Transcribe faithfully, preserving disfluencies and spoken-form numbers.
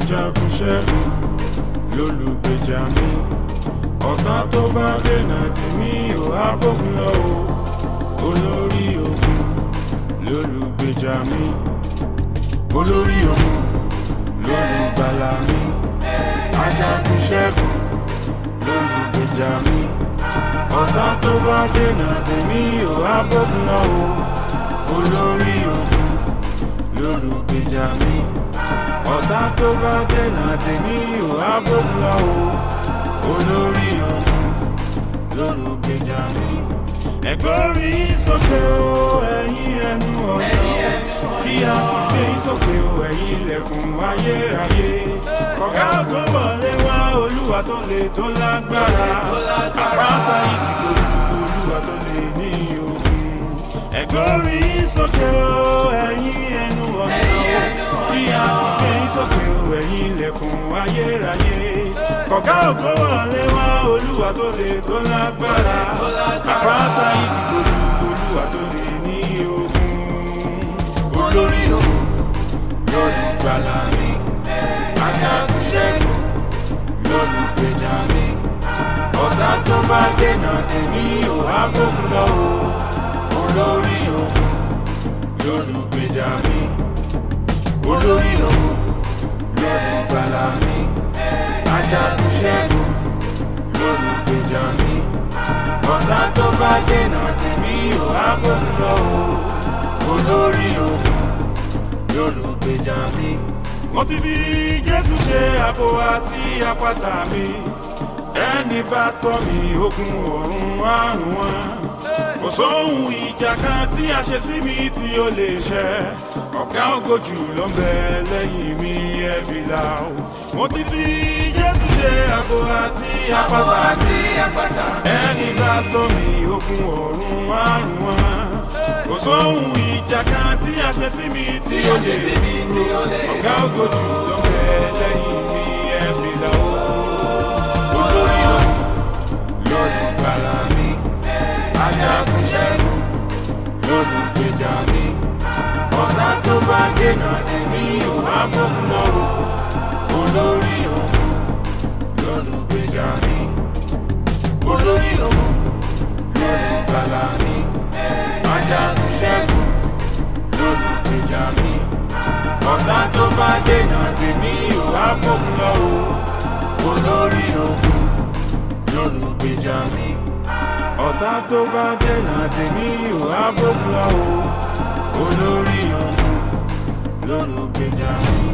ajagun ṣẹ́gun lólùgbèjà mi. Ọ̀tá tó bá dènà tèmi ò á bógun lọ o. Olórí ogun lólùgbèjà mi. Olórí ogun lólùgbàlà mi. Ajagun ṣẹ́gun lólùgbèjà mi. Ọ̀tá tó bá dènà tèmi ò á bógun lọ o. Olórí ogun lólùgbèjà mi. Ọ̀tá tó bá dènà tèmi ò á bógun lọ o. Olórí ogun lólùgbèjà mi. Ẹ gbórí sókè o ẹ̀yin ẹnu ọ̀nà, kí a sì gbé sókè o ẹ̀yin ilẹ̀kùn ayérayé. Kọ̀gá ògo wọlé wá, Olúwa tó le tó lágbára. Àpáta ìdìbò Olúwa tó le ní ogun. Ẹ gbórí sókè o ẹ̀yin ẹnu ọ̀nà, kí a sì gbé sókè o ẹ̀yin ilẹ̀kùn ayérayé. Kọ̀gá ògo wọlé wá, Olúwa tó le tó lágbára. Àpáta ìdìbò Olúwa tó le ní ogun. Olórí ogun lólùgbàlà mi. Ajagun ṣẹ́gun lólùgbèjà mi. Ọ̀tá tó bá dènà tèmi ò á bógun lọ o. Olórí ogun lólùgbèjà mi. Olórí ogun lólùgbàlà mi. Ajagun ṣẹ́gun lólùgbèjà mi. Ọ̀tá tó bá dènà tèmi ò á bógun lọ o. Olórí ogun lólùgbèjà mi. Mo ti fi Jésù ṣe àbò àti àpáta mi. Ẹni bá tọ́ mi ogun ọ̀run àrùn wọn. Kò sóhun ìjà kan tí a ṣe sí mi tí ó lè ṣẹ. Ọ̀gá ògo jù ló ń bẹ lẹ́yìn mi ẹ̀bí là ó. Mo ti fi Jésù ṣe àbò àti àpáta. Ẹni bá tọ́ mi ogun ọ̀run àrùn wọn. Kò sóhun ìjà kan tí a ṣe sí mi tí ó lè rú. Ọ̀gá ògo jù ló ń bẹ lẹ́yìn mi ẹ̀bí là ó. Olórí ogun lólùgbàlà mi. Ajagun ṣẹ́gun lólùgbèjà mi. Ọ̀tá tó bá dènà tèmi ò á bógun lọ o. Olórí ogun lólùgbèjà mi. Olórí ogun lólùgbàlà mi. Ajagun ṣẹ́gun lólùgbèjà mi. Ọ̀tá tó bá dènà tèmi ò á bógun lọ o. Olórí ogun lólùgbèjà mi. Ọ̀tá tó bá dènà tèmi ò á bógun lọ o. Olórí ogun lólùgbèjà mi.